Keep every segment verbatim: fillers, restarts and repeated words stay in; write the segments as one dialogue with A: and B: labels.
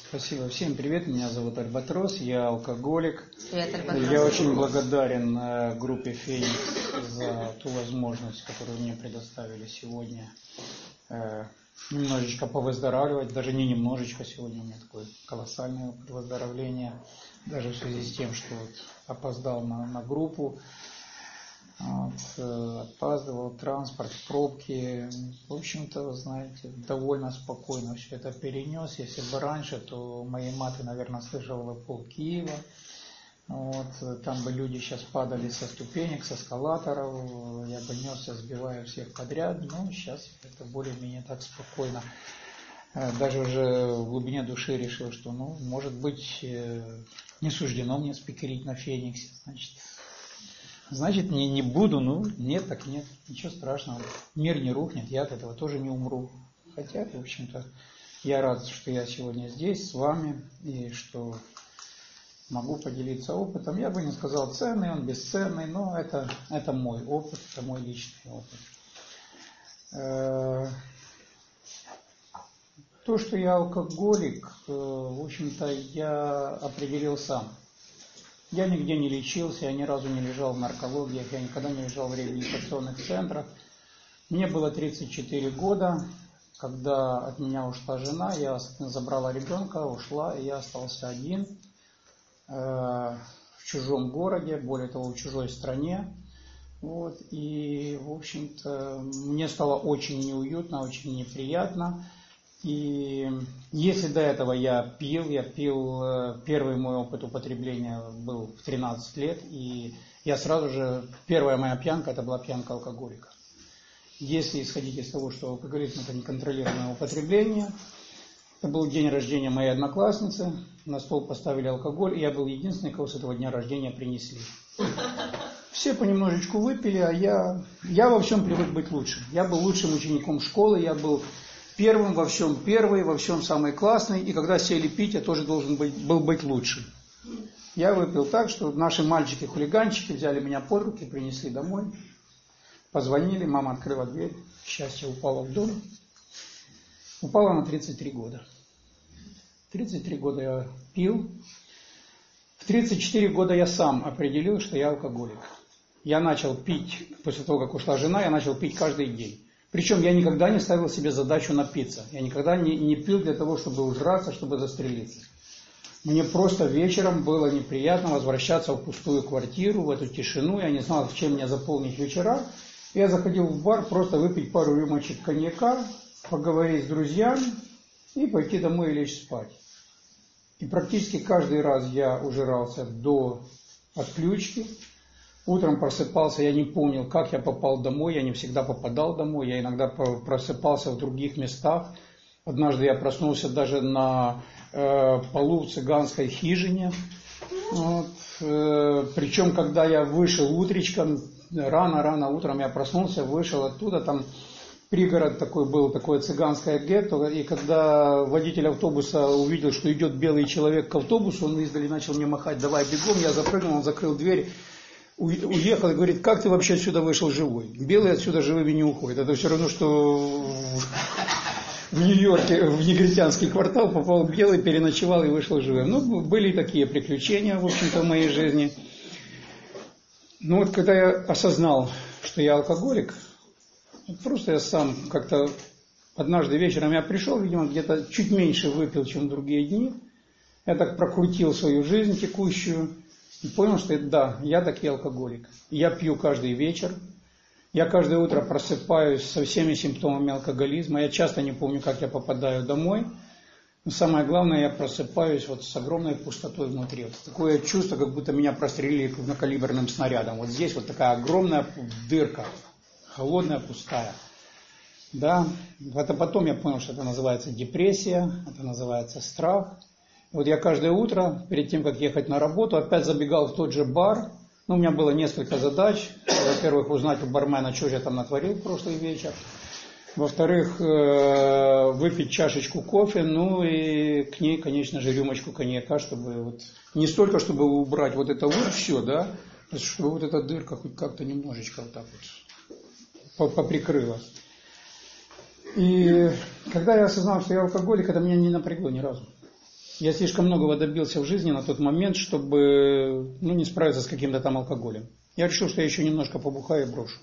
A: Спасибо. Всем привет, меня зовут Альбатрос, я алкоголик.
B: Привет, Альбатрос.
A: Я очень благодарен группе «Феникс» за ту возможность, которую мне предоставили сегодня. Немножечко повыздоравливать, даже не немножечко, сегодня у меня такое колоссальное выздоровление, даже в связи с тем, что вот опоздал на, на группу. Вот, опаздывал, транспорт, пробки. В общем-то, знаете, довольно спокойно все это перенес. Если бы раньше, то мои маты, наверное, слышал бы пол Киева. Вот, там бы люди сейчас падали со ступенек, с эскалаторов. Я бы несся, сбивая всех подряд. Но сейчас это более-менее так спокойно. Даже уже в глубине души решил, что, ну, может быть, не суждено мне спикерить на Фениксе. Значит, Значит, не, не буду, ну, нет, так нет, ничего страшного. Мир не рухнет, я от этого тоже не умру. Хотя, в общем-то, я рад, что я сегодня здесь с вами, и что могу поделиться опытом. Я бы не сказал ценный, он бесценный, но это, это мой опыт, это мой личный опыт. То, что я алкоголик, в общем-то, я определил сам. Я нигде не лечился, я ни разу не лежал в наркологиях, я никогда не лежал в реабилитационных центрах. Мне было тридцать четыре года, когда от меня ушла жена, я забрала ребенка, ушла, и я остался один э, в чужом городе, более того, в чужой стране. Вот, и, в общем-то, мне стало очень неуютно, очень неприятно. И если до этого я пил, я пил, первый мой опыт употребления был в тринадцать лет, и я сразу же, первая моя пьянка, это была пьянка алкоголика. Если исходить из того, что алкоголизм это неконтролируемое употребление, это был день рождения моей одноклассницы, на стол поставили алкоголь, и я был единственный, кого с этого дня рождения принесли. Все понемножечку выпили, а я, я во всем привык быть лучшим. Я был лучшим учеником школы, я был первым во всем первый, во всем самый классный, и когда сели пить, я тоже должен быть, был быть лучшим. Я выпил так, что наши мальчики-хулиганчики взяли меня под руки, принесли домой, позвонили, мама открыла дверь, счастье упало в дом. Упало на тридцать три года. тридцать три года я пил. В тридцать четыре года я сам определил, что я алкоголик. Я начал пить, после того, как ушла жена, я начал пить каждый день. Причем я никогда не ставил себе задачу напиться. Я никогда не, не пил для того, чтобы ужраться, чтобы застрелиться. Мне просто вечером было неприятно возвращаться в пустую квартиру, в эту тишину. Я не знал, чем мне заполнить вечера. Я заходил в бар просто выпить пару рюмочек коньяка, поговорить с друзьями и пойти домой и лечь спать. И практически каждый раз я ужирался до отключки. Утром просыпался, я не помнил, как я попал домой, я не всегда попадал домой, я иногда просыпался в других местах. Однажды я проснулся даже на э, полу в цыганской хижине. Вот. Э, причем, когда я вышел утречком, рано-рано утром я проснулся, вышел оттуда, там пригород такой был, такое цыганское гетто, и когда водитель автобуса увидел, что идет белый человек к автобусу, он издали начал мне махать: давай бегом, я запрыгнул, он закрыл дверь. Уехал и говорит: как ты вообще отсюда вышел живой? Белые отсюда живыми не уходят. Это все равно, что в Нью-Йорке в негритянский квартал попал белый, переночевал и вышел живым. Ну, были такие приключения, в общем-то, в моей жизни. Но вот когда я осознал, что я алкоголик, просто я сам как-то однажды вечером я пришел, видимо, где-то чуть меньше выпил, чем в другие дни. Я так прокрутил свою жизнь текущую. И понял, что да, я таки алкоголик. Я пью каждый вечер. Я каждое утро просыпаюсь со всеми симптомами алкоголизма. Я часто не помню, как я попадаю домой. Но самое главное, я просыпаюсь вот с огромной пустотой внутри. Вот такое чувство, как будто меня прострелили крупнокалиберным снарядом. Вот здесь вот такая огромная дырка, холодная, пустая. Да, это потом я понял, что это называется депрессия, это называется страх. Вот я каждое утро, перед тем, как ехать на работу, опять забегал в тот же бар. Ну, у меня было несколько задач. Во-первых, узнать у бармена, что же я там натворил в прошлый вечер. Во-вторых, выпить чашечку кофе, ну и к ней, конечно же, рюмочку коньяка, чтобы вот не столько, чтобы убрать вот это вот все, да, чтобы вот эта дырка хоть как-то немножечко вот так вот поприкрылась. И когда я осознал, что я алкоголик, это меня не напрягло ни разу. Я слишком многого добился в жизни на тот момент, чтобы ну, не справиться с каким-то там алкоголем. Я решил, что я еще немножко побухаю и брошу.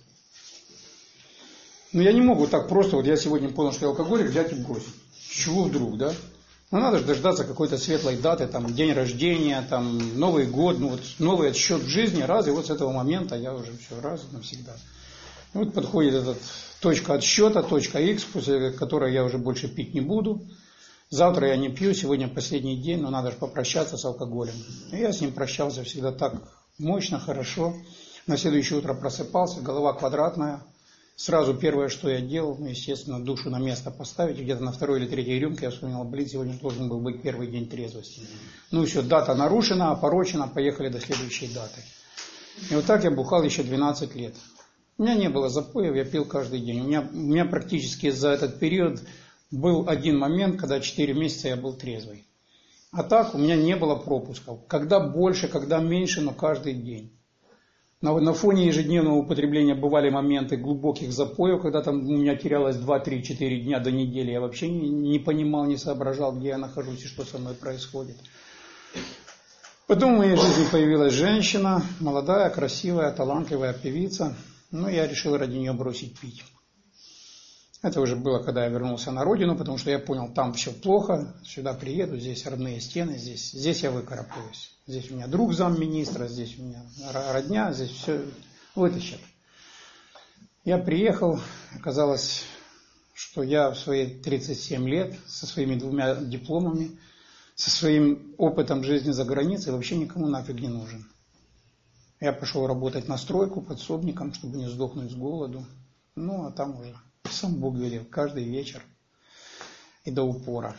A: Но я не могу так просто, вот я сегодня понял, что я алкоголик, взять и бросить. С чего вдруг, да? Ну, надо же дождаться какой-то светлой даты, там, день рождения, там, Новый год, ну, вот новый отсчет в жизни, раз, и вот с этого момента я уже все, раз, навсегда. И вот подходит эта точка отсчета, точка X, после которой я уже больше пить не буду. Завтра я не пью, сегодня последний день, но надо же попрощаться с алкоголем. И я с ним прощался всегда так мощно, хорошо. На следующее утро просыпался, голова квадратная. Сразу первое, что я делал, ну, естественно, душу на место поставить. Где-то на второй или третьей рюмке я вспомнил, блин, сегодня должен был быть первый день трезвости. Ну все, дата нарушена, опорочена, поехали до следующей даты. И вот так я бухал еще двенадцать лет. У меня не было запоев, я пил каждый день. У меня, у меня практически за этот период был один момент, когда четыре месяца я был трезвый. А так у меня не было пропусков. Когда больше, когда меньше, но каждый день. На, на фоне ежедневного употребления бывали моменты глубоких запоев, когда там у меня терялось два, три, четыре дня до недели. Я вообще не, не понимал, не соображал, где я нахожусь и что со мной происходит. Потом в моей жизни появилась женщина, молодая, красивая, талантливая певица. Но я решил ради нее бросить пить. Это уже было, когда я вернулся на родину, потому что я понял, там все плохо, сюда приеду, здесь родные стены, здесь, здесь я выкарабкаюсь. Здесь у меня друг замминистра, здесь у меня родня, здесь все вытащат. Я приехал, оказалось, что я в свои тридцать семь лет, со своими двумя дипломами, со своим опытом жизни за границей вообще никому нафиг не нужен. Я пошел работать на стройку подсобником, чтобы не сдохнуть с голоду. Ну, а там уже сам Бог велел, каждый вечер и до упора.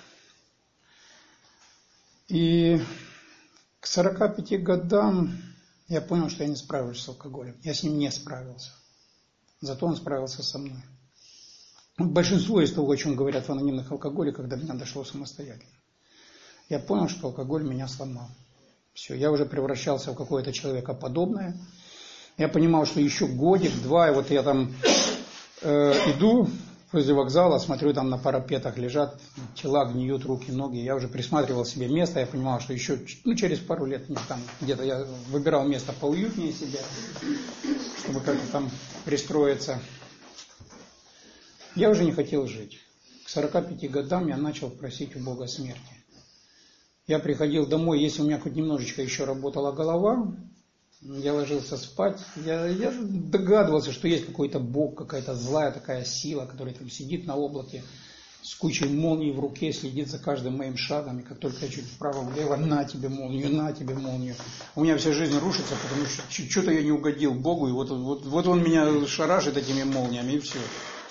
A: И к сорока пяти годам я понял, что я не справлюсь с алкоголем. Я с ним не справился. Зато он справился со мной. Большинство из того, о чем говорят в анонимных алкоголиках, до меня дошло самостоятельно. Я понял, что алкоголь меня сломал. Все, я уже превращался в какое-то человекоподобное. Я понимал, что еще годик, два, и вот я там э, иду возле вокзала, смотрю, там на парапетах лежат тела, гниют руки, ноги. Я уже присматривал себе место, я понимал, что еще ну, через пару лет там где-то я выбирал место поуютнее себе, чтобы как-то там пристроиться. Я уже не хотел жить. К сорока пяти годам я начал просить у Бога смерти. Я приходил домой, если у меня хоть немножечко еще работала голова, я ложился спать, я, я догадывался, что есть какой-то Бог, какая-то злая такая сила, которая там сидит на облаке с кучей молний в руке, следит за каждым моим шагом, и как только я чуть вправо-влево, на тебе молнию, на тебе молнию. У меня вся жизнь рушится, потому что что-то я не угодил Богу, и вот, вот, вот он меня шарашит этими молниями, и все.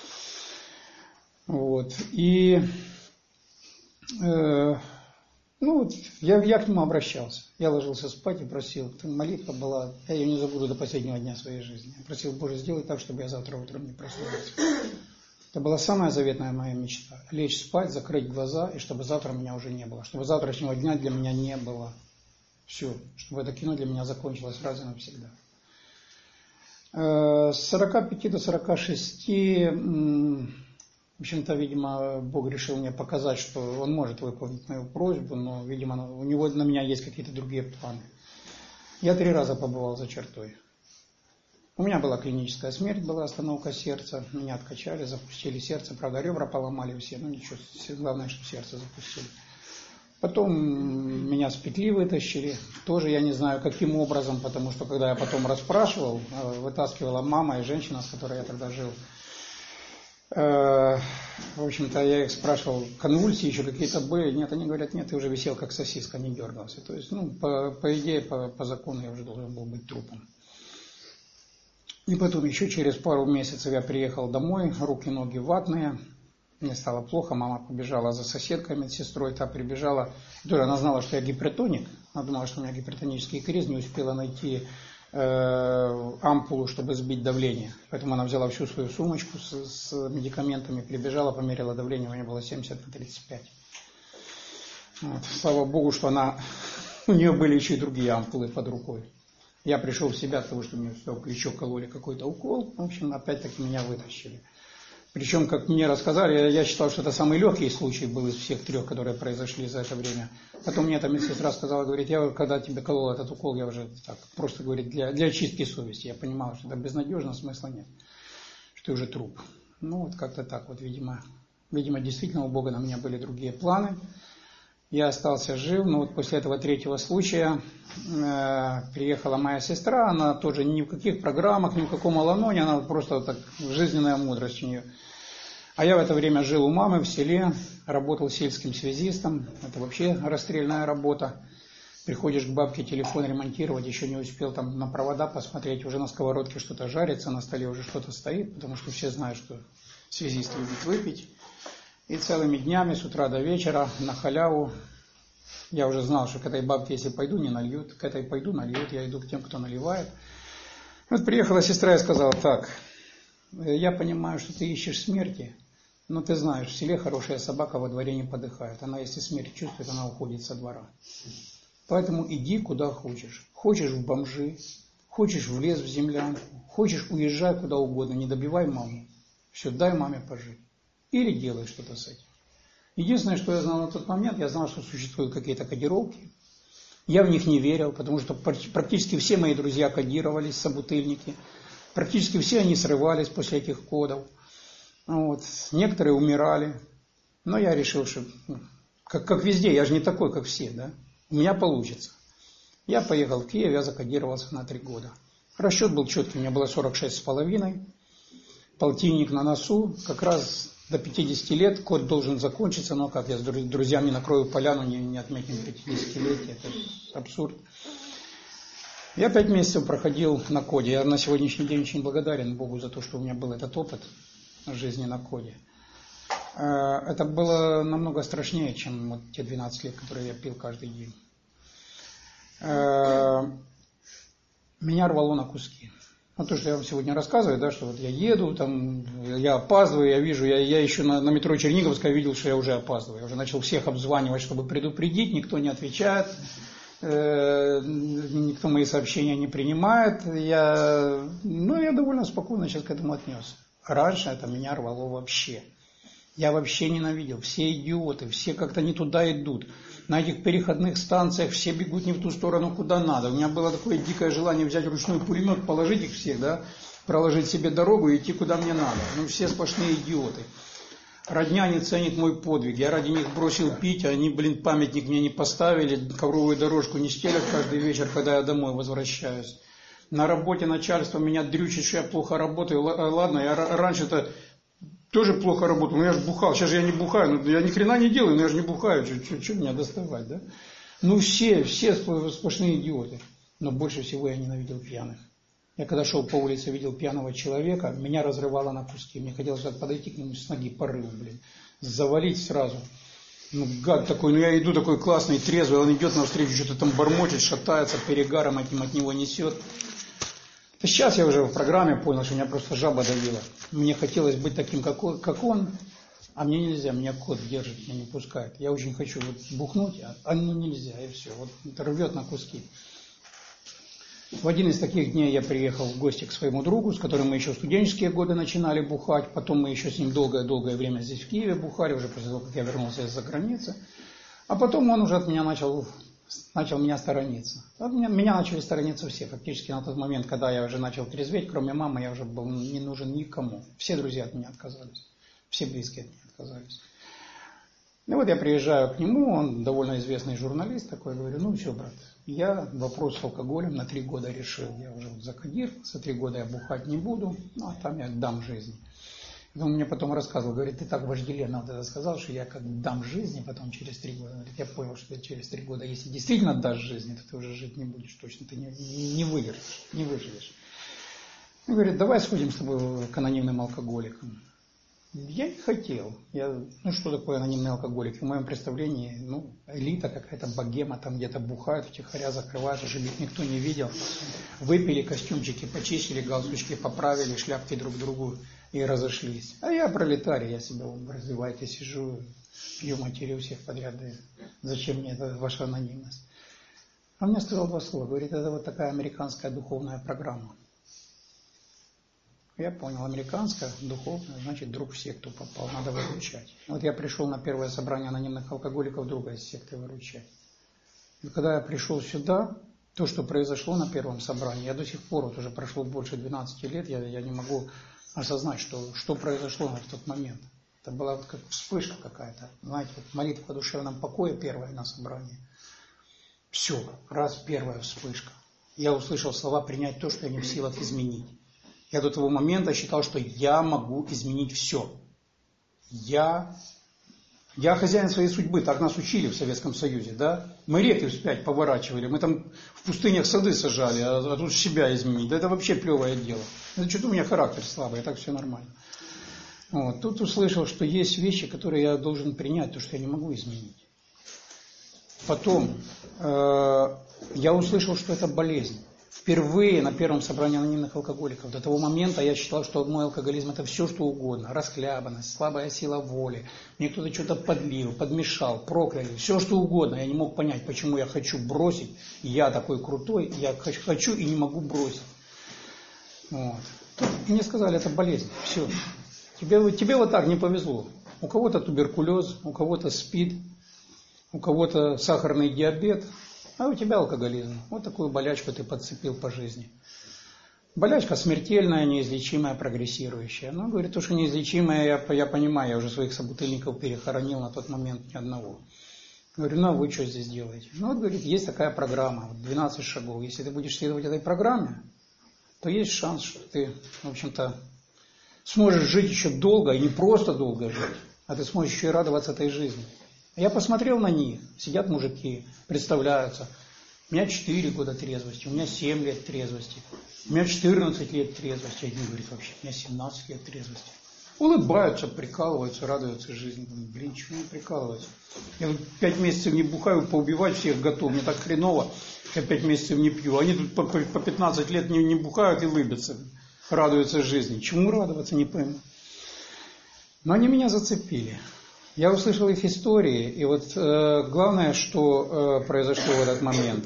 A: Вот, и... Э, Ну вот, я, я к нему обращался. Я ложился спать и просил. Молитва была, я ее не забуду до последнего дня своей жизни. Я просил, Боже, сделай так, чтобы я завтра утром не проснулся. Это была самая заветная моя мечта. Лечь спать, закрыть глаза, и чтобы завтра меня уже не было. Чтобы завтрашнего дня для меня не было. Все. Чтобы это кино для меня закончилось раз и навсегда. С сорока пяти до сорока шести... В общем-то, видимо, Бог решил мне показать, что Он может выполнить мою просьбу, но, видимо, у Него на меня есть какие-то другие планы. Я три раза побывал за чертой. У меня была клиническая смерть, была остановка сердца, меня откачали, запустили сердце, правда, ребра поломали все, ну ничего, главное, что сердце запустили. Потом меня с петли вытащили, тоже я не знаю, каким образом, потому что, когда я потом расспрашивал, вытаскивала мама и женщина, с которой я тогда жил. В общем-то, я их спрашивал, конвульсии еще какие-то были? Нет, они говорят, нет, ты уже висел как сосиска, не дергался. То есть, ну, по, по идее, по, по закону я уже должен был быть трупом. И потом еще через пару месяцев я приехал домой, руки, ноги ватные, мне стало плохо, мама побежала за соседкой, медсестрой, та прибежала, тоже она знала, что я гипертоник, она думала, что у меня гипертонический криз, не успела найти ампулу, чтобы сбить давление. Поэтому она взяла всю свою сумочку с, с медикаментами, прибежала, померила давление, у меня было семьдесят на тридцать пять. Вот. Слава Богу, что она, у нее были еще и другие ампулы под рукой. Я пришел в себя от того, что мне все плечо кололи какой-то укол. В общем, опять-таки меня вытащили. Причем, как мне рассказали, я считал, что это самый легкий случай был из всех трех, которые произошли за это время. Потом мне эта медсестра сказала, говорит, я когда тебе колол этот укол, я уже так, просто, говорит, для, для очистки совести. Я понимал, что это безнадежно, смысла нет, что ты уже труп. Ну, вот как-то так вот, видимо, видимо, действительно у Бога на меня были другие планы. Я остался жив, но вот после этого третьего случая э, приехала моя сестра, она тоже ни в каких программах, ни в каком аланоне, она просто вот так, жизненная мудрость у нее. А я в это время жил у мамы в селе, работал сельским связистом, это вообще расстрельная работа. Приходишь к бабке телефон ремонтировать, еще не успел там на провода посмотреть, уже на сковородке что-то жарится, на столе уже что-то стоит, потому что все знают, что связист любит выпить. И целыми днями, с утра до вечера, на халяву, я уже знал, что к этой бабке, если пойду, не нальют, к этой пойду, нальют, я иду к тем, кто наливает. Вот приехала сестра и сказала, так, я понимаю, что ты ищешь смерти, но ты знаешь, в селе хорошая собака во дворе не подыхает. Она, если смерть чувствует, она уходит со двора. Поэтому иди куда хочешь. Хочешь в бомжи, хочешь в лес, в землянку, хочешь уезжай куда угодно, не добивай маму. Все, дай маме пожить. Или делай что-то с этим. Единственное, что я знал на тот момент, я знал, что существуют какие-то кодировки. Я в них не верил, потому что практически все мои друзья кодировались, собутыльники. Практически все они срывались после этих кодов. Вот. Некоторые умирали. Но я решил, что как, как везде, я же не такой, как все, да? У меня получится. Я поехал в Киев, я закодировался на три года. Расчет был четкий, у меня было сорок шесть с половиной. Полтинник на носу, как раз до пятидесяти лет код должен закончиться, но как я с друзьями накрою поляну, не, не отметим пятидесятилетие, это абсурд. Я пять месяцев проходил на коде, я на сегодняшний день очень благодарен Богу за то, что у меня был этот опыт жизни на коде. Это было намного страшнее, чем вот те двенадцать лет, которые я пил каждый день. Меня рвало на куски. Ну, то, что я вам сегодня рассказываю, да, что вот я еду, там, я опаздываю, я вижу, я, я еще на, на метро Черниговская видел, что я уже опаздываю. Я уже начал всех обзванивать, чтобы предупредить, никто не отвечает, э, никто мои сообщения не принимает. Я, ну, я довольно спокойно сейчас к этому отнесся. Раньше это меня рвало вообще. Я вообще ненавидел. Все идиоты, все как-то не туда идут. На этих переходных станциях все бегут не в ту сторону, куда надо. У меня было такое дикое желание взять ручной пулемет, положить их всех, да, проложить себе дорогу и идти куда мне надо. Ну, все сплошные идиоты. Родня не ценит мой подвиг. Я ради них бросил пить, а они, блин, памятник мне не поставили, ковровую дорожку не стелят каждый вечер, когда я домой возвращаюсь. На работе начальство меня дрючит, что я плохо работаю. Ладно, я раньше-то тоже плохо работал, но я же бухал. Сейчас же я не бухаю, но я ни хрена не делаю, но я же не бухаю. Что меня доставать, да? Ну все, все сплошные идиоты. Но больше всего я ненавидел пьяных. Я когда шел по улице, видел пьяного человека, меня разрывало на куски. Мне хотелось подойти к нему с ноги порыв, блин. Завалить сразу. Ну гад такой, ну я иду такой классный, трезвый, он идет навстречу, что-то там бормочет, шатается, перегаром этим от него несет. Сейчас я уже в программе понял, что меня просто жаба давила. Мне хотелось быть таким, как он, как он, а мне нельзя, меня кот держит, меня не пускает. Я очень хочу вот бухнуть, а, а ну нельзя, и все. Вот это рвет на куски. В один из таких дней я приехал в гости к своему другу, с которым мы еще в студенческие годы начинали бухать. Потом мы еще с ним долгое-долгое время здесь в Киеве бухали, уже после того, как я вернулся из-за границы. А потом он уже от меня начал... начал меня сторониться. Меня, меня начали сторониться все. Фактически на тот момент, когда я уже начал трезветь, кроме мамы, я уже был не нужен никому. Все друзья от меня отказались. Все близкие от меня отказались. И вот я приезжаю к нему, он довольно известный журналист такой, говорю, ну все, брат, я вопрос с алкоголем на три года решил. Я уже вот закодировался, три года я бухать не буду, ну а там я дам жизни. Он мне потом рассказывал, говорит, ты так вожделенно вот это сказал, что я как дам жизни потом через три года. Говорит, я понял, что ты через три года, если действительно дашь жизни, то ты уже жить не будешь точно, ты не, не выиграешь, не выживешь. Он говорит, давай сходим с тобой к анонимным алкоголикам. Я не хотел. Я, ну что такое анонимный алкоголик? В моем представлении, ну, элита какая-то, богема, там где-то бухают, втихаря закрывают, уже их никто не видел. Выпили, костюмчики почистили, галстучки поправили, шляпки друг к другу и разошлись. А я пролетарий, я себя развиваю, сижу, пью, матерю всех подряд. Да зачем мне эта ваша анонимность? Он мне сказал два слова, говорит, это вот такая американская духовная программа. Я понял, американская, духовная, значит, друг в секту попал, надо выручать. Вот я пришел на первое собрание анонимных алкоголиков, друга из секты выручать. И когда я пришел сюда, то, что произошло на первом собрании, я до сих пор, вот уже прошло больше двенадцати лет, я, я не могу осознать, что, что произошло в тот момент. Это была вот как вспышка какая-то. Знаете, вот молитва о душевном покое первая на собрании. Все, раз первая вспышка. Я услышал слова «принять то, что я не в силах изменить». Я до того момента считал, что я могу изменить все. Я, я хозяин своей судьбы, так нас учили в Советском Союзе, да? Мы реки вспять поворачивали, мы там в пустынях сады сажали, а, а тут себя изменить. Да это вообще плевое дело. Это что-то у меня характер слабый, а так все нормально. Вот. Тут услышал, что есть вещи, которые я должен принять, то, что я не могу изменить. Потом э, я услышал, что это болезнь. Впервые на первом собрании анонимных алкоголиков. До того момента я считал, что мой алкоголизм это все, что угодно. Расхлябанность, слабая сила воли. Мне кто-то что-то подлил, подмешал, прокляли. Все, что угодно. Я не мог понять, почему я хочу бросить. Я такой крутой, я хочу и не могу бросить. Вот. И мне сказали, это болезнь. Все. Тебе, тебе вот так не повезло. У кого-то туберкулез, у кого-то СПИД, у кого-то сахарный диабет. А у тебя алкоголизм. Вот такую болячку ты подцепил по жизни. Болячка смертельная, неизлечимая, прогрессирующая. Ну, говорит, то, что неизлечимая, я, я понимаю, я уже своих собутыльников перехоронил на тот момент ни одного. Говорю, ну, а вы что здесь делаете? Ну, вот, говорит, есть такая программа, двенадцать шагов. Если ты будешь следовать этой программе, то есть шанс, что ты, в общем-то, сможешь жить еще долго, и не просто долго жить, а ты сможешь еще и радоваться этой жизни. Я посмотрел на них, сидят мужики, представляются. У меня четыре года трезвости, у меня семь лет трезвости, у меня четырнадцать лет трезвости. Один говорит, вообще, у меня семнадцать лет трезвости. Улыбаются, прикалываются, радуются жизни. Думаю, блин, чего они прикалываются? Я тут пять месяцев не бухаю, поубивать всех готов, мне так хреново, я пять месяцев не пью. Они тут по, по пятнадцать лет не, не бухают и улыбятся, радуются жизни. Чему радоваться, не пойму. Но они меня зацепили. Я услышал их истории, и вот э, главное, что э, произошло в этот момент,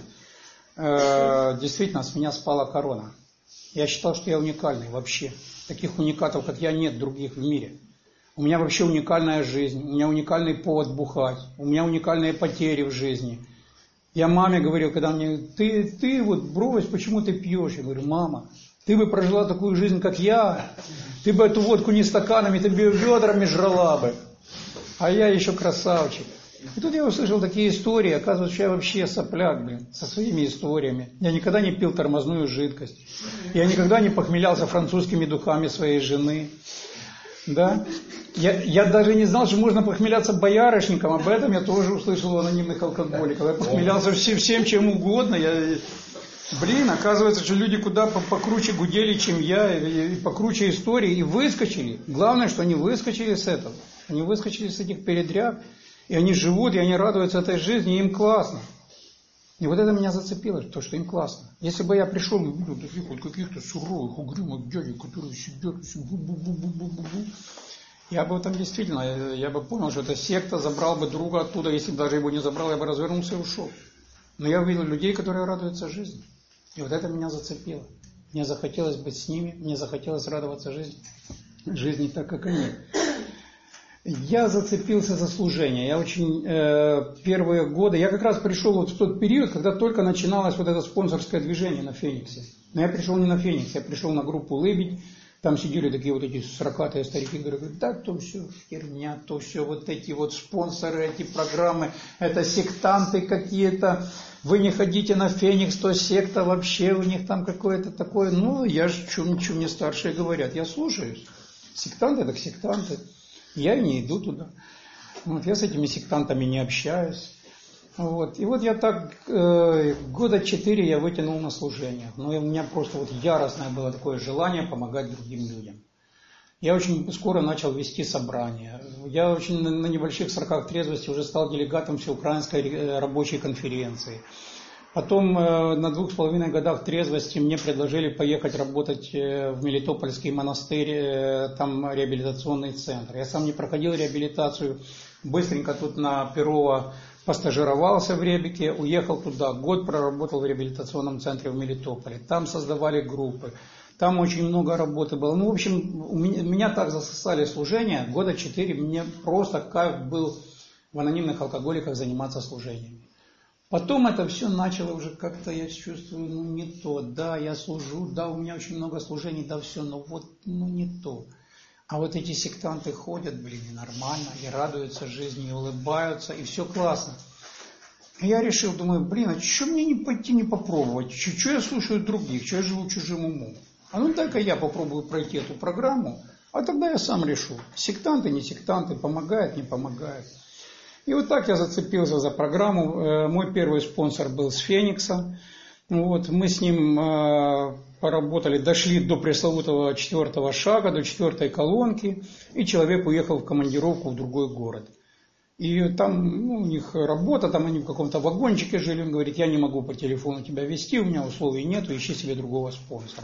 A: э, действительно, с меня спала корона. Я считал, что я уникальный вообще. Таких уникатов, как я, нет других в мире. У меня вообще уникальная жизнь, у меня уникальный повод бухать, у меня уникальные потери в жизни. Я маме говорил, когда мне, ты, ты вот брось, почему ты пьешь? Я говорю, мама, ты бы прожила такую жизнь, как я, ты бы эту водку не стаканами, ты бы ведрами жрала бы. А я еще красавчик. И тут я услышал такие истории, оказывается, что я вообще сопляк, блин, со своими историями. Я никогда не пил тормозную жидкость. Я никогда не похмелялся французскими духами своей жены. Да? Я, я даже не знал, что можно похмеляться боярышником. Об этом я тоже услышал у анонимных алкоголиков. Я похмелялся всем, всем чем угодно. Я, блин, оказывается, что люди куда покруче гудели, чем я, и покруче истории, и выскочили. Главное, что они выскочили с этого. Они выскочили с этих передряг, и они живут, и они радуются этой жизни, и им классно. И вот это меня зацепило, то, что им классно. Если бы я пришел и увидел таких вот каких-то суровых, угрюмых дядей, которые сидят, бу-бу-бу-бу-бу-бу-бу, я бы там действительно, я бы понял, что это секта, забрал бы друга оттуда, если бы даже его не забрал, я бы развернулся и ушел. Но я увидел людей, которые радуются жизни. И вот это меня зацепило. Мне захотелось быть с ними, мне захотелось радоваться жизни, жизни так, как они. Я зацепился за служение. Я очень э, первые годы, я как раз пришел вот в тот период, когда только начиналось вот это спонсорское движение на Фениксе. Но я пришел не на Феникс, я пришел на группу «Лыбедь». Там сидели такие вот эти сорокатые старики, говорят, да, то все херня, то все вот эти вот спонсоры, эти программы, это сектанты какие-то. Вы не ходите на Феникс, то секта вообще, у них там какое-то такое. Ну, я же, что мне старшие говорят, я слушаюсь. Сектанты так сектанты. Я не иду туда. Вот, я с этими сектантами не общаюсь. Вот. И вот я так э, года четыре я вытянул на служение. Но у меня просто вот яростное было такое желание помогать другим людям. Я очень скоро начал вести собрания. Я очень на, на небольших сроках трезвости уже стал делегатом Всеукраинской рабочей конференции. Потом э, на двух с половиной годах трезвости мне предложили поехать работать э, в Мелитопольский монастырь, э, там реабилитационный центр. Я сам не проходил реабилитацию, быстренько тут на Перово постажировался в Ребике, уехал туда, год проработал в реабилитационном центре в Мелитополе. Там создавали группы, Там очень много работы было. Ну, в общем, у меня, меня так засосали служения, года четыре, мне просто кайф был в анонимных алкоголиках заниматься служениями. Потом это все начало уже как-то, я чувствую, ну не то. Да, я служу, да, у меня очень много служений, да, все, но вот, ну не то. А вот эти сектанты ходят, блин, и нормально, и радуются жизни, и улыбаются, и все классно. И я решил, думаю, блин, а что мне не пойти, не попробовать? Что я слушаю других, что я живу чужим умом? А ну дай-ка я попробую пройти эту программу, а тогда я сам решу. Сектанты, не сектанты, помогают, не помогают. И вот так я зацепился за программу. Мой первый спонсор был с Феникса. Вот, мы с ним поработали, дошли до пресловутого четвертого шага, до четвертой колонки, и человек уехал в командировку в другой город. И там ну, у них работа, там они в каком-то вагончике жили, он говорит, я не могу по телефону тебя вести, у меня условий нету, ищи себе другого спонсора.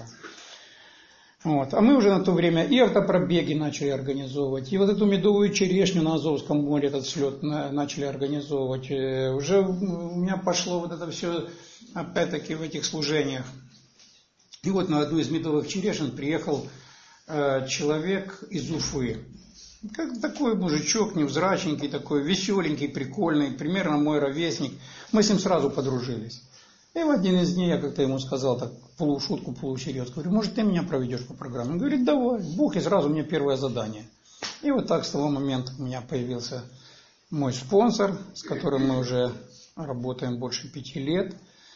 A: Вот. А мы уже на то время и автопробеги начали организовывать, и вот эту медовую черешню на Азовском море, этот слет начали организовывать. Уже у меня пошло вот это все, опять-таки, в этих служениях. И вот на одну из медовых черешин приехал э, человек из Уфы. Как такой мужичок, невзрачненький такой, веселенький, прикольный, примерно мой ровесник. Мы с ним сразу подружились. И в один из дней я как-то ему сказал, так полушутку, полусерьез, говорю, может, ты меня проведешь по программе? Он говорит, давай, бух, и сразу мне первое задание. И вот так с того момента у меня появился мой спонсор, с которым мы уже работаем больше пяти лет.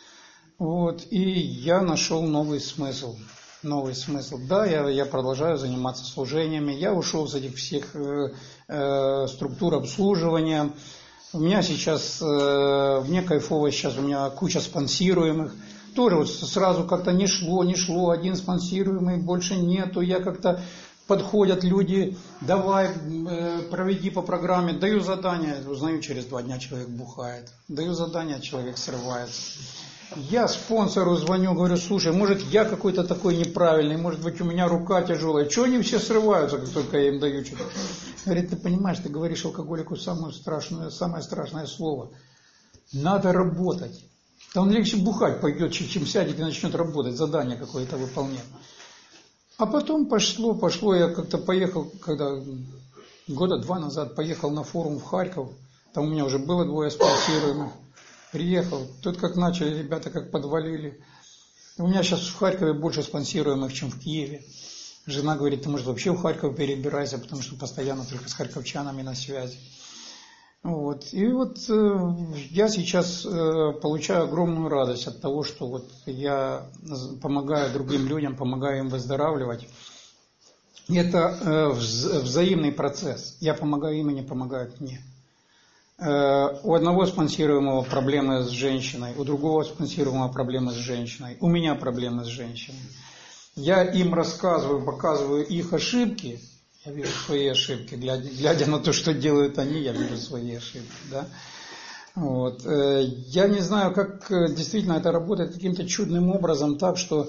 A: Вот, и я нашел новый смысл. Новый смысл. Да, я, я продолжаю заниматься служениями. Я ушел из этих всех э, э, структур обслуживания. У меня сейчас, э, мне кайфово сейчас, у меня куча спонсируемых. Тоже вот сразу как-то не шло, не шло, один спонсируемый, больше нету. Я как-то, подходят люди, давай, э, проведи по программе, даю задание, узнаю, через два дня человек бухает. Даю задание, человек срывается. Я спонсору звоню, говорю, слушай, может я какой-то такой неправильный, может быть у меня рука тяжелая. Чего они все срываются, как только я им даю что-то? Говорит, ты понимаешь, ты говоришь алкоголику самое страшное, самое страшное слово. Надо работать. Да он легче бухать пойдет, чем сядет и начнет работать, задание какое-то выполнять. А потом пошло, пошло, я как-то поехал, когда года два назад поехал на форум в Харьков, там у меня уже было двое спонсируемых. Приехал, тут как начали, ребята как подвалили. У меня сейчас в Харькове больше спонсируемых, чем в Киеве. Жена говорит, ты, может, вообще в Харьков перебирайся, потому что постоянно только с харьковчанами на связи. Вот. И вот э, я сейчас э, получаю огромную радость от того, что вот я помогаю другим людям, помогаю им выздоравливать. И это э, вз, взаимный процесс. Я помогаю им, и они помогают мне. У одного спонсируемого проблемы с женщиной, у другого спонсируемого проблемы с женщиной, у меня проблемы с женщиной. Я им рассказываю, показываю их ошибки, я вижу свои ошибки, глядя, глядя на то, что делают они, я вижу свои ошибки. Да? Вот. Я не знаю, как действительно это работает каким-то чудным образом, так что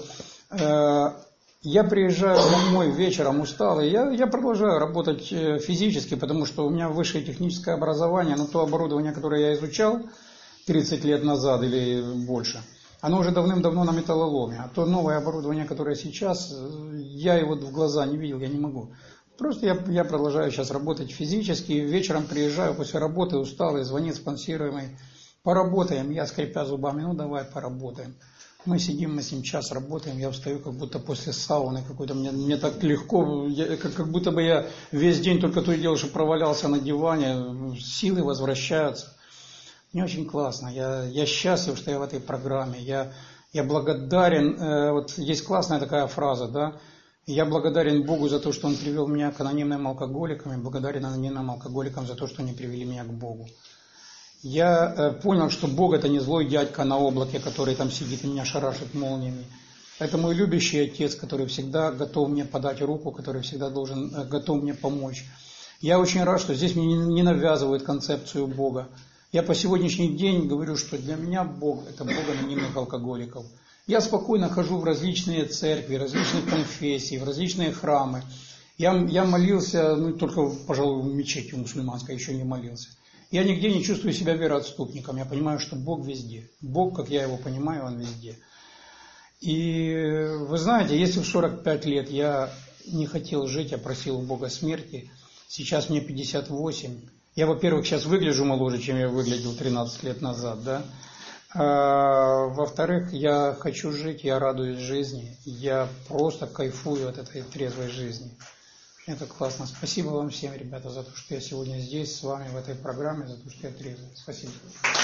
A: я приезжаю домой вечером усталый, я, я продолжаю работать физически, потому что у меня высшее техническое образование, но то оборудование, которое я изучал тридцать лет назад или больше, оно уже давным-давно на металлоломе, а то новое оборудование, которое сейчас, я его в глаза не видел, я не могу. Просто я, я продолжаю сейчас работать физически, вечером приезжаю после работы усталый, звонит спонсируемый, поработаем, я скрипя зубами, ну давай поработаем. Мы сидим, мы с ним час работаем, я встаю как будто после сауны какой-то, мне, мне так легко, я, как, как будто бы я весь день только то и делал, что провалялся на диване, силы возвращаются. Мне очень классно, я, я счастлив, что я в этой программе, я, я благодарен, э, вот есть классная такая фраза, да, я благодарен Богу за то, что Он привел меня к анонимным алкоголикам, и благодарен анонимным алкоголикам за то, что они привели меня к Богу. Я понял, что Бог это не злой дядька на облаке, который там сидит и меня шарашит молниями. Это мой любящий Отец, который всегда готов мне подать руку, который всегда должен, готов мне помочь. Я очень рад, что здесь мне не навязывают концепцию Бога. Я по сегодняшний день говорю, что для меня Бог это Бог анонимных алкоголиков. Я спокойно хожу в различные церкви, различные конфессии, в различные храмы. Я, я молился, ну только, пожалуй, в мечети мусульманской еще не молился. Я нигде не чувствую себя вероотступником. Я понимаю, что Бог везде. Бог, как я его понимаю, Он везде. И вы знаете, если в сорок пять лет я не хотел жить, я просил у Бога смерти, сейчас мне пятьдесят восемь. Я, во-первых, сейчас выгляжу моложе, чем я выглядел тринадцать лет назад, да. А, во-вторых, я хочу жить, я радуюсь жизни, я просто кайфую от этой трезвой жизни. Это классно. Спасибо вам всем, ребята, за то, что я сегодня здесь с вами в этой программе, за то, что я трезвый. Спасибо.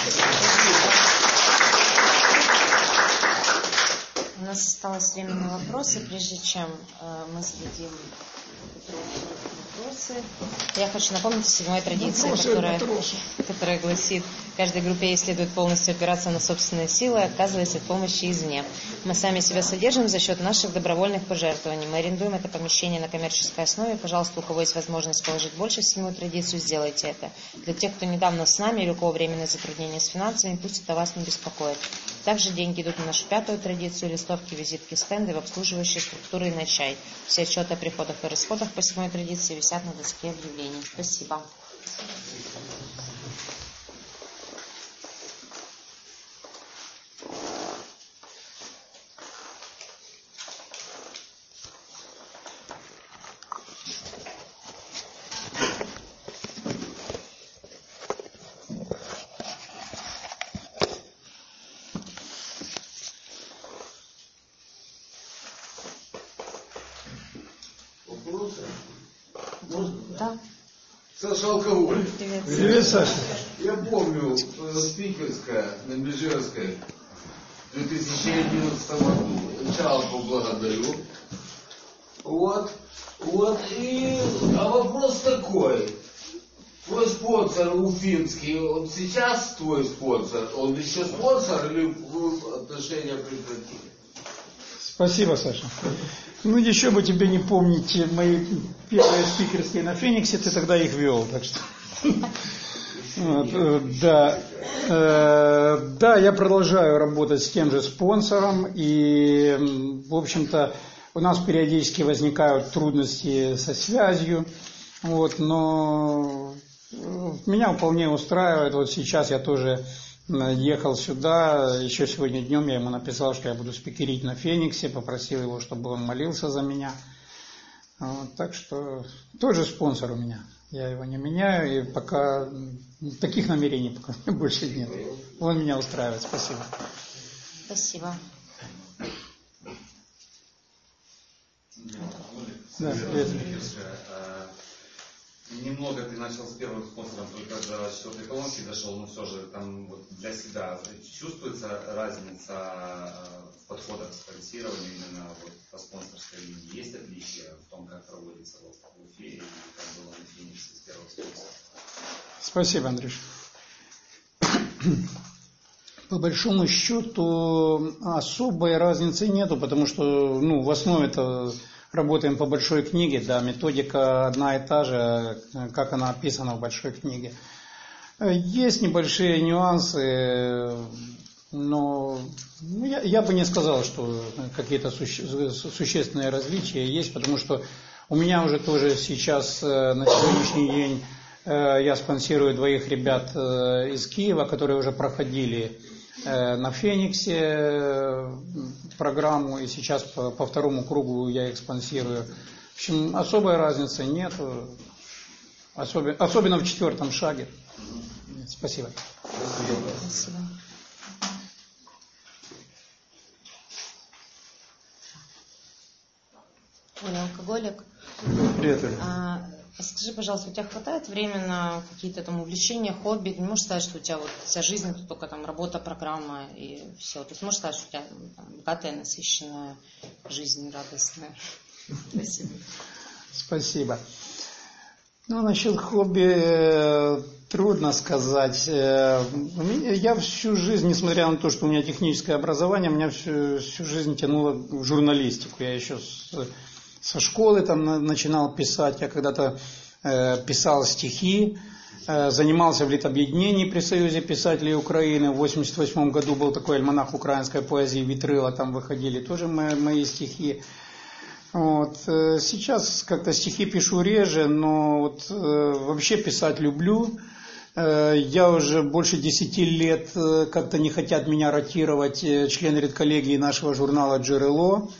B: У нас осталось время на вопросы, прежде чем э, мы зададим вопросы. Я хочу напомнить о седьмой традиции, которая, которая гласит: каждой группе ей следует полностью опираться на собственные силы, отказываясь от помощи извне. Мы сами себя содержим за счет наших добровольных пожертвований. Мы арендуем это помещение на коммерческой основе. Пожалуйста, у кого есть возможность положить больше в седьмую традицию, сделайте это. Для тех, кто недавно с нами или у кого временные затруднения с финансами, пусть это вас не беспокоит. Также деньги идут на нашу пятую традицию: листовки, визитки, стенды в обслуживающие структуры и на чай. Все отчеты о приходах и расходах по седьмой традиции висят на доске объявлений. Спасибо. Да.
C: Саша Алкоголь.
B: Привет.
A: Привет, Саша.
C: Я помню, спикерская на Межерской в две тысячи одиннадцатом году. Сначала поблагодарю. Вот. Вот. И, а вопрос такой. Твой спонсор уфимский, он сейчас твой спонсор? Он еще спонсор или вы отношения прекратили?
A: Спасибо, Саша. Ну, еще бы тебе не помнить мои первые спикерские на Фениксе, ты тогда их вел, так что... Вот, да, э, да, я продолжаю работать с тем же спонсором, и, в общем-то, у нас периодически возникают трудности со связью, вот, но меня вполне устраивает. Вот сейчас я тоже ехал сюда, еще сегодня днем я ему написал, что я буду спикерить на Фениксе, попросил его, чтобы он молился за меня. Вот, так что тоже спонсор у меня, я его не меняю, и пока таких намерений пока больше нет. Он меня устраивает. Спасибо.
B: Спасибо.
A: Да, привет.
D: Немного ты начал с первым спонсором, только до четвертой колонки дошел, но все же там вот для себя чувствуется разница в подходах к спонсированию именно вот по спонсорской линии? Есть отличия в том, как проводится вот в Уфе и как было на Фениксе с первого спонсора?
A: Спасибо, Андрюш. По большому счету особой разницы нету, потому что ну, в основе это работаем по большой книге, да, методика одна и та же, как она описана в большой книге. Есть небольшие нюансы, но я, я бы не сказал, что какие-то суще, существенные различия есть, потому что у меня уже тоже сейчас на сегодняшний день я спонсирую двоих ребят из Киева, которые уже проходили на Фениксе программу, и сейчас по, по второму кругу я их спонсирую. В общем, особой разницы нет, особенно, особенно в четвертом шаге. Спасибо.
B: Спасибо. Оля, алкоголик.
A: Привет, Оля.
B: А, скажи, пожалуйста, у тебя хватает времени на какие-то там увлечения, хобби? Ты не можешь сказать, что у тебя вот вся жизнь это только там работа, программа и все. Ты сможешь сказать, что у тебя там, богатая, насыщенная жизнь, радостная? Спасибо.
A: Спасибо. Ну, насчет хобби трудно сказать. Я всю жизнь, несмотря на то, что у меня техническое образование, меня всю, всю жизнь тянуло в журналистику. Я еще с, со школы там начинал писать. Я когда-то э, писал стихи, э, занимался в литобъединении при Союзе писателей Украины. В восемьдесят восьмом году был такой альманах украинской поэзии «Витрила», там выходили тоже мои, мои стихи. Вот. Сейчас как-то стихи пишу реже, но вот, э, вообще писать люблю. Я уже больше десяти лет как-то не хотят меня ротировать члены редколлегии нашего журнала джи эр эл о.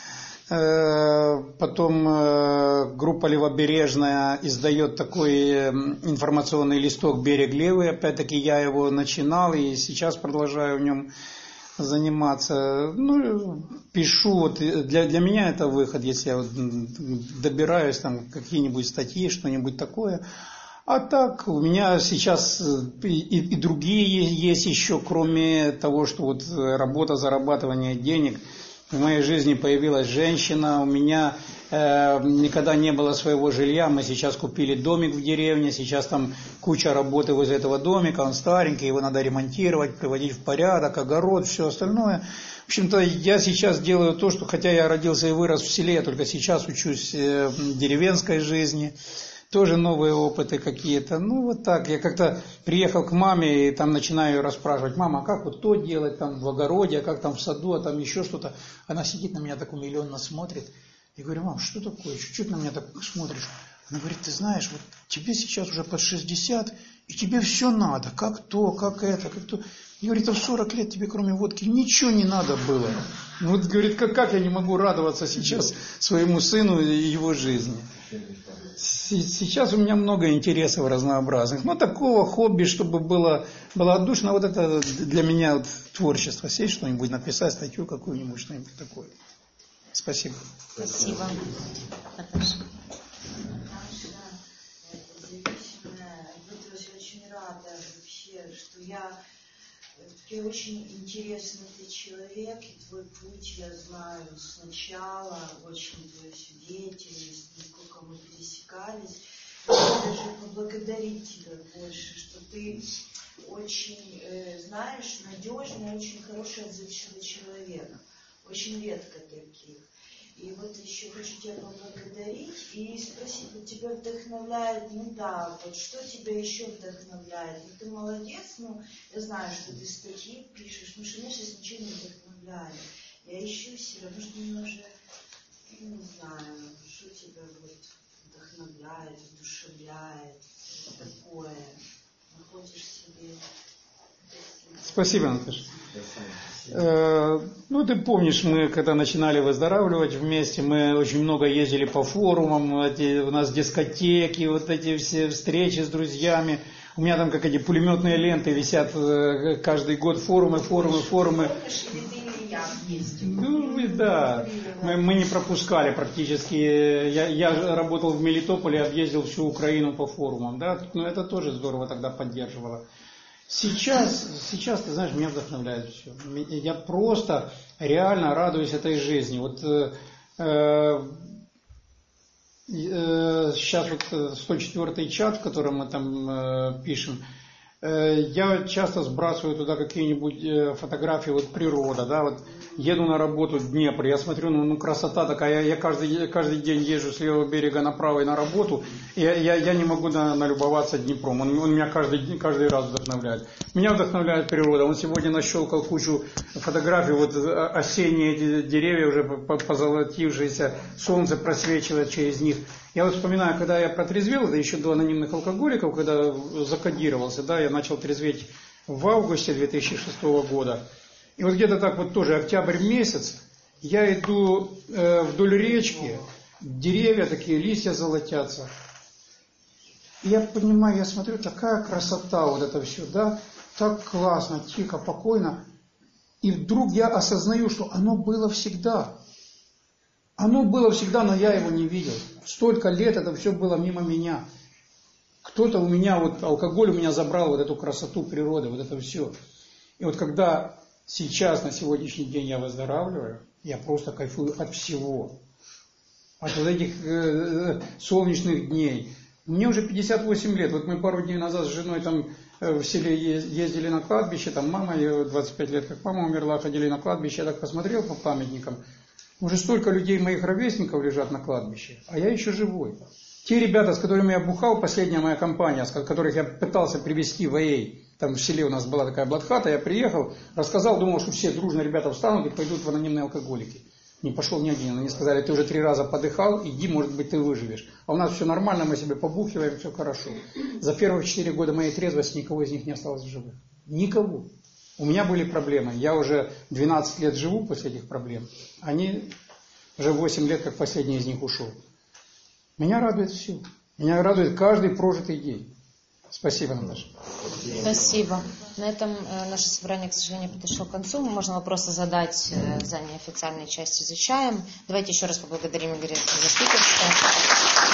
A: Потом группа Левобережная издает такой информационный листок «Берег Левый». Опять-таки я его начинал и сейчас продолжаю в нем заниматься. Ну, пишу. Вот для, для меня это выход, если я вот добираюсь, там какие-нибудь статьи, что-нибудь такое. А так, у меня сейчас и, и другие есть еще, кроме того, что вот работа, зарабатывание денег. В моей жизни появилась женщина, у меня э, никогда не было своего жилья, мы сейчас купили домик в деревне, сейчас там куча работы возле этого домика, он старенький, его надо ремонтировать, приводить в порядок, огород, все остальное. В общем-то, я сейчас делаю то, что, хотя я родился и вырос в селе, я только сейчас учусь э, деревенской жизни. Тоже новые опыты какие-то. Ну, вот так. Я как-то приехал к маме и там начинаю ее расспрашивать. Мама, а как вот то делать там в огороде, а как там в саду, а там еще что-то. Она сидит на меня так умиленно смотрит. Я говорю, мам, что такое? Чуть-чуть на меня так смотришь. Она говорит, ты знаешь, вот тебе сейчас уже под шестьдесят, и тебе все надо. Как то, как это, как то. И говорит, а в сорок лет тебе кроме водки ничего не надо было. Вот, говорит, как, как я не могу радоваться сейчас своему сыну и его жизни. Сейчас у меня много интересов разнообразных. Но такого хобби, чтобы было, было отдушно, вот это для меня вот творчество. Сесть что-нибудь, написать статью какую-нибудь, что-нибудь такое. Спасибо.
B: Спасибо.
E: Очень рада вообще, что я... Ты очень интересный ты человек, и твой путь я знаю сначала, очень твою всю деятельность, насколько мы пересекались. Я даже поблагодарить тебя больше, что ты очень, э, знаешь, надежный, очень хороший, отзывчивый человек. Очень редко таких. И вот еще хочу тебя поблагодарить и спросить, вот тебя вдохновляет, ну да, вот что тебя еще вдохновляет? Ну, ты молодец, ну, я знаю, что ты статьи пишешь, ну, что меня сейчас ничего не вдохновляет. Я ищу себя, может, немножко, ну, не знаю, что тебя вот вдохновляет, вдушевляет, такое, находишь себе...
A: Спасибо, Наташа. Э, ну, ты помнишь, мы когда начинали выздоравливать вместе, мы очень много ездили по форумам, эти, у нас дискотеки, вот эти все встречи с друзьями. У меня там как эти пулеметные ленты висят э, каждый год, форумы, форумы, форумы. Ну, и да, мы, мы не пропускали практически. Я, я работал в Мелитополе, объездил всю Украину по форумам, да, но это тоже здорово тогда поддерживало. Сейчас, сейчас, ты знаешь, меня вдохновляет все. Я просто реально радуюсь этой жизни. Вот э, э, сейчас вот сто четвёртый чат, в котором мы там э, пишем, э, я часто сбрасываю туда какие-нибудь э, фотографии, вот природа, да, вот еду на работу в Днепр, я смотрю, ну, ну красота такая, я, я каждый, каждый день езжу с левого берега направо и на работу, и я, я, я не могу на, налюбоваться Днепром, он, он меня каждый, каждый раз вдохновляет. Меня вдохновляет природа, он сегодня нащелкал кучу фотографий, вот осенние эти деревья уже позолотившиеся, солнце просвечивает через них. Я вот вспоминаю, когда я протрезвел, это еще до анонимных алкоголиков, когда закодировался, да, я начал трезветь в августе две тысячи шестого года. И вот где-то так вот тоже октябрь месяц, я иду э, вдоль речки, деревья такие, листья золотятся. И я понимаю, я смотрю, такая красота вот это все, да, так классно, тихо, спокойно. И вдруг я осознаю, что оно было всегда. Оно было всегда, но я его не видел. Столько лет это все было мимо меня. Кто-то у меня, вот алкоголь у меня забрал вот эту красоту природы, вот это все. И вот когда... Сейчас, на сегодняшний день я выздоравливаю, я просто кайфую от всего. От вот этих э, солнечных дней. Мне уже пятьдесят восемь лет. Вот мы пару дней назад с женой там э, в селе ездили на кладбище, там мама, ее двадцать пять лет, как мама умерла, ходили на кладбище, я так посмотрел по памятникам. Уже столько людей, моих ровесников, лежат на кладбище, а я еще живой. Те ребята, с которыми я бухал, последняя моя компания, с которых я пытался привезти в АЭЙ, там в селе у нас была такая блатхата, я приехал, рассказал, думал, что все дружно ребята встанут и пойдут в анонимные алкоголики. Не пошел ни один. Они сказали, ты уже три раза подыхал, иди, может быть, ты выживешь. А у нас все нормально, мы себе побухиваем, все хорошо. За первые четыре года моей трезвости никого из них не осталось в живых. Никого. У меня были проблемы. Я уже двенадцать лет живу после этих проблем. Они уже восемь лет, как последний из них ушел. Меня радует все. Меня радует каждый прожитый день. Спасибо, Наташа.
B: Спасибо. На этом э, наше собрание, к сожалению, подошло к концу. Можно вопросы задать э, за неофициальной частью изучаем. Давайте еще раз поблагодарим Игоря за спикерство.